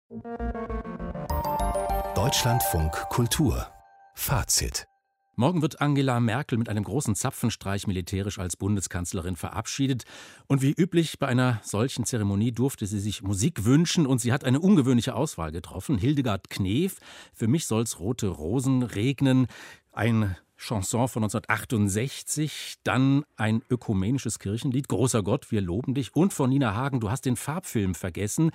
Deutschlandfunk Kultur Fazit. Morgen wird Angela Merkel mit einem großen Zapfenstreich militärisch als Bundeskanzlerin verabschiedet. Und wie üblich bei einer solchen Zeremonie durfte sie sich Musik wünschen und sie hat eine ungewöhnliche Auswahl getroffen. Hildegard Knef, Für mich soll's rote Rosen regnen, ein Chanson von 1968, dann ein ökumenisches Kirchenlied, Großer Gott, wir loben dich, und von Nina Hagen, Du hast den Farbfilm vergessen,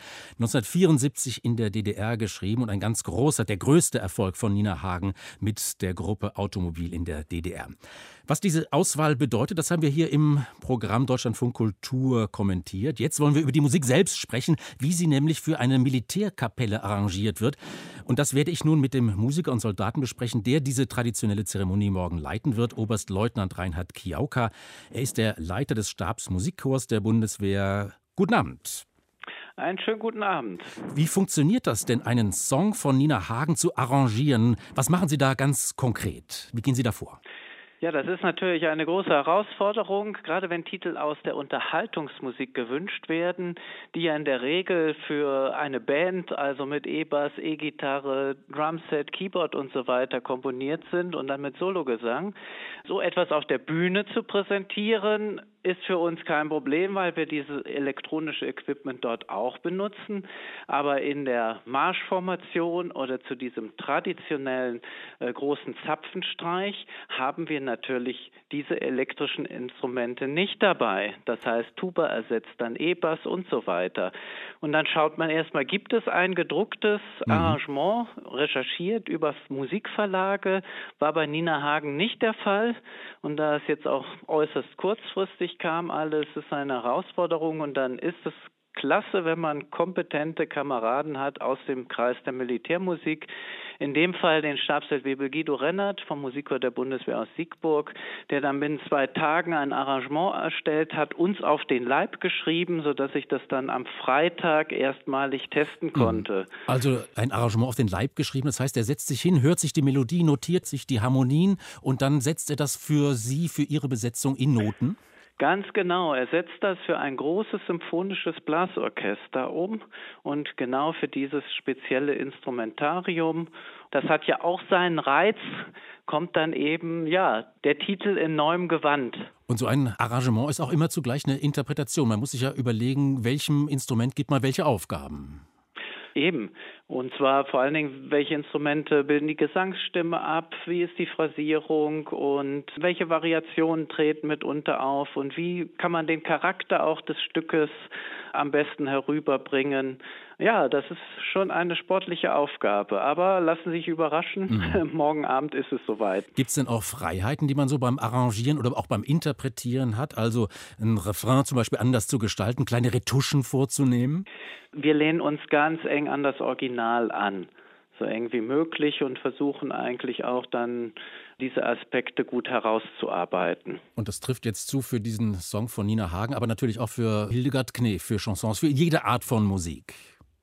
1974 in der DDR geschrieben und ein ganz großer, der größte Erfolg von Nina Hagen mit der Gruppe Automobil in der DDR. Was diese Auswahl bedeutet, das haben wir hier im Programm Deutschlandfunk Kultur kommentiert. Jetzt wollen wir über die Musik selbst sprechen, wie sie nämlich für eine Militärkapelle arrangiert wird. Und das werde ich nun mit dem Musiker und Soldaten besprechen, der diese traditionelle Zeremonie morgen leiten wird, Oberstleutnant Reinhard Kiauka. Er ist der Leiter des Stabs Musikchors der Bundeswehr. Guten Abend. Einen schönen guten Abend. Wie funktioniert das denn, einen Song von Nina Hagen zu arrangieren? Was machen Sie da ganz konkret? Wie gehen Sie da vor? Ja, das ist natürlich eine große Herausforderung, gerade wenn Titel aus der Unterhaltungsmusik gewünscht werden, die ja in der Regel für eine Band, also mit E-Bass, E-Gitarre, Drumset, Keyboard und so weiter komponiert sind und dann mit Sologesang. So etwas auf der Bühne zu präsentieren, ist für uns kein Problem, weil wir dieses elektronische Equipment dort auch benutzen. Aber in der Marschformation oder zu diesem traditionellen großen Zapfenstreich haben wir natürlich diese elektrischen Instrumente nicht dabei. Das heißt, Tuba ersetzt dann E-Bass und so weiter. Und dann schaut man erstmal, gibt es ein gedrucktes Arrangement, recherchiert über Musikverlage, war bei Nina Hagen nicht der Fall. Und da es jetzt auch äußerst kurzfristig kam alles, ist eine Herausforderung und dann ist es klasse, wenn man kompetente Kameraden hat aus dem Kreis der Militärmusik. In dem Fall den Stabsfeldwebel Guido Rennert vom Musikchor der Bundeswehr aus Siegburg, der dann binnen 2 Tagen ein Arrangement erstellt hat, uns auf den Leib geschrieben, sodass ich das dann am Freitag erstmalig testen konnte. Also ein Arrangement auf den Leib geschrieben, das heißt, er setzt sich hin, hört sich die Melodie, notiert sich die Harmonien und dann setzt er das für Sie, für Ihre Besetzung in Noten? Ganz genau, er setzt das für ein großes symphonisches Blasorchester um und genau für dieses spezielle Instrumentarium. Das hat ja auch seinen Reiz, kommt dann eben, der Titel in neuem Gewand. Und so ein Arrangement ist auch immer zugleich eine Interpretation. Man muss sich ja überlegen, welchem Instrument gibt man welche Aufgaben. Eben. Und zwar vor allen Dingen, welche Instrumente bilden die Gesangsstimme ab, wie ist die Phrasierung und welche Variationen treten mitunter auf und wie kann man den Charakter auch des Stückes am besten herüberbringen. Ja, das ist schon eine sportliche Aufgabe, aber lassen Sie sich überraschen, morgen Abend ist es soweit. Gibt es denn auch Freiheiten, die man so beim Arrangieren oder auch beim Interpretieren hat? Also ein Refrain zum Beispiel anders zu gestalten, kleine Retuschen vorzunehmen? Wir lehnen uns ganz eng an das Original an, so eng wie möglich und versuchen eigentlich auch dann diese Aspekte gut herauszuarbeiten. Und das trifft jetzt zu für diesen Song von Nina Hagen, aber natürlich auch für Hildegard Knef, für Chansons, für jede Art von Musik.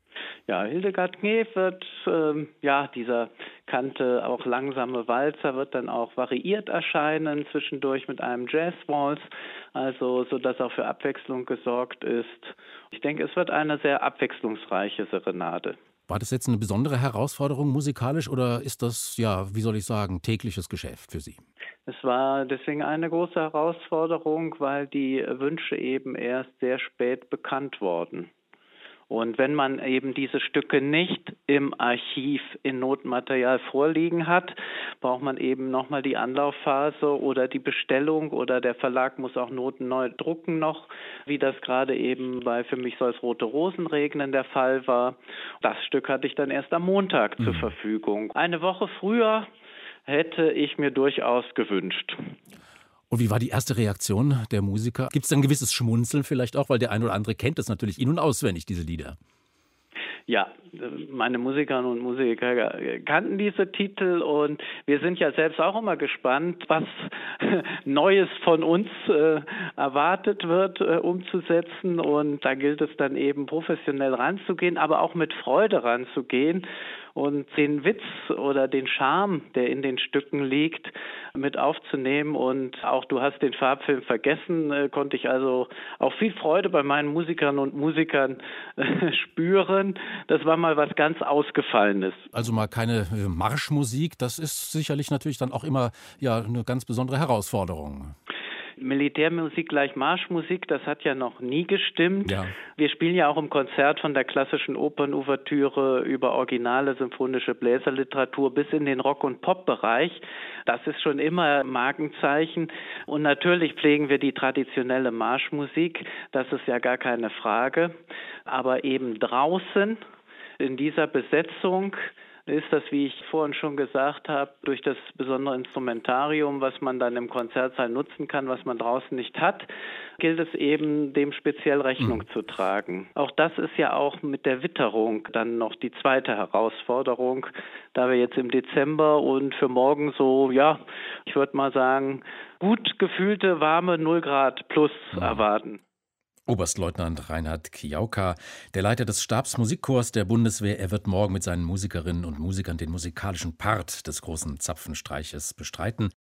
Ja, Hildegard Knef wird, dieser kannte auch langsame Walzer wird dann auch variiert erscheinen, zwischendurch mit einem Jazzwaltz, also sodass auch für Abwechslung gesorgt ist. Ich denke, es wird eine sehr abwechslungsreiche Serenade. War das jetzt eine besondere Herausforderung musikalisch oder ist das, tägliches Geschäft für Sie? Es war deswegen eine große Herausforderung, weil die Wünsche eben erst sehr spät bekannt wurden. Und wenn man eben diese Stücke nicht im Archiv in Notenmaterial vorliegen hat, braucht man eben nochmal die Anlaufphase oder die Bestellung oder der Verlag muss auch Noten neu drucken noch, wie das gerade eben bei Für mich soll's rote Rosen regnen der Fall war. Das Stück hatte ich dann erst am Montag zur Verfügung. Eine Woche früher hätte ich mir durchaus gewünscht. Und wie war die erste Reaktion der Musiker? Gibt es ein gewisses Schmunzeln vielleicht auch, weil der ein oder andere kennt das natürlich in- und auswendig, diese Lieder? Ja, meine Musikerinnen und Musiker kannten diese Titel und wir sind ja selbst auch immer gespannt, was Neues von uns erwartet wird, umzusetzen. Und da gilt es dann eben professionell ranzugehen, aber auch mit Freude ranzugehen. und den Witz oder den Charme, der in den Stücken liegt, mit aufzunehmen. Und auch Du hast den Farbfilm vergessen, konnte ich also auch viel Freude bei meinen Musikern und Musikern spüren. Das war mal was ganz Ausgefallenes. Also mal keine Marschmusik, das ist sicherlich natürlich dann auch immer eine ganz besondere Herausforderung. Militärmusik gleich Marschmusik, das hat ja noch nie gestimmt. Ja. Wir spielen ja auch im Konzert von der klassischen Opernouvertüre über originale symphonische Bläserliteratur bis in den Rock- und Pop-Bereich. Das ist schon immer Markenzeichen. Und natürlich pflegen wir die traditionelle Marschmusik, das ist ja gar keine Frage. Aber eben draußen in dieser Besetzung ist das, wie ich vorhin schon gesagt habe, durch das besondere Instrumentarium, was man dann im Konzertsaal nutzen kann, was man draußen nicht hat, gilt es eben, dem speziell Rechnung zu tragen. Auch das ist ja auch mit der Witterung dann noch die zweite Herausforderung, da wir jetzt im Dezember und für morgen so, ich würde mal sagen, gut gefühlte, warme 0 Grad plus erwarten. Oberstleutnant Reinhard Kijauka, der Leiter des Stabs Musikchors der Bundeswehr, er wird morgen mit seinen Musikerinnen und Musikern den musikalischen Part des großen Zapfenstreiches bestreiten.